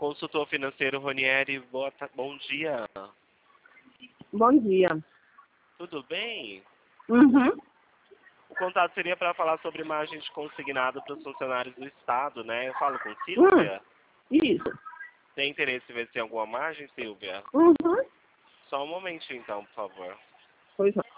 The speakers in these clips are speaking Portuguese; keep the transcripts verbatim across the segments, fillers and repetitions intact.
Consultor financeiro Ronieri, boa ta- bom dia. Bom dia. Tudo bem? Uhum. O contato seria para falar sobre margem de consignado para os funcionários do Estado, né? Eu falo com Hum. Silvia. Isso. Tem interesse em ver se tem alguma margem, Silvia? Uhum. Só um momentinho, então, por favor. Pois não.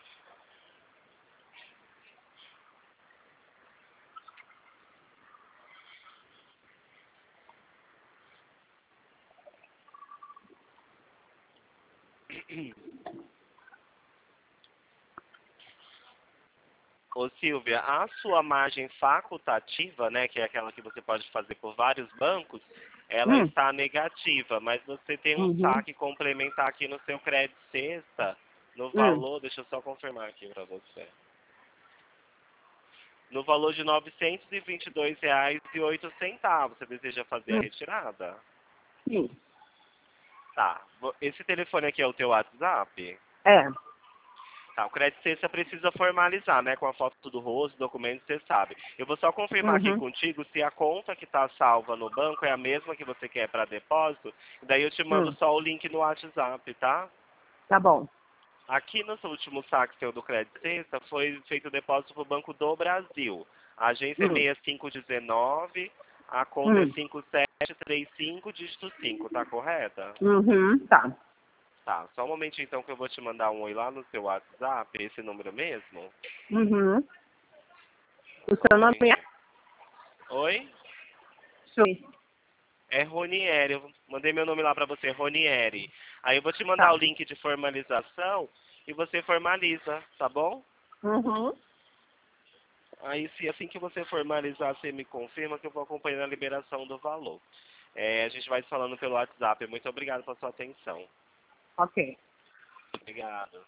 Ô Silvia, a sua margem facultativa, né, que é aquela que você pode fazer por vários bancos, ela Hum. está negativa, mas você tem um Uhum. saque complementar aqui no seu crédito sexta, no Hum. valor, deixa eu só confirmar aqui para você. No valor de novecentos e vinte e dois reais e oito centavos. Você deseja fazer a Hum. retirada? Sim. Tá. Vo- Esse telefone aqui é o teu WhatsApp? É. Tá, o crédito sexta precisa formalizar, né? Com a foto do rosto, documento, você sabe. Eu vou só confirmar aqui Uhum. contigo se a conta que está salva no banco é a mesma que você quer para depósito. Daí eu te mando Hum. só o link no WhatsApp, tá? Tá bom. Aqui no seu último saque seu do crédito sexta foi feito o depósito para o Banco do Brasil. A agência é Hum. seis mil quinhentos e dezenove, a conta é Hum. cinco sete três cinco, dígito cinco, tá correta? Uhum. Tá. Tá, só um momentinho então que eu vou te mandar um oi lá no seu WhatsApp, esse número mesmo? Uhum. O Só um seu nome é? momentinho. Oi? Sim. É Ronieri, eu mandei meu nome lá pra você, Ronieri. Aí eu vou te mandar Tá. o link de formalização e você formaliza, tá bom? Uhum. Aí se assim que você formalizar, você me confirma que eu vou acompanhando a liberação do valor. É, a gente vai se falando pelo WhatsApp. Muito obrigado pela sua atenção. Ok. Obrigado.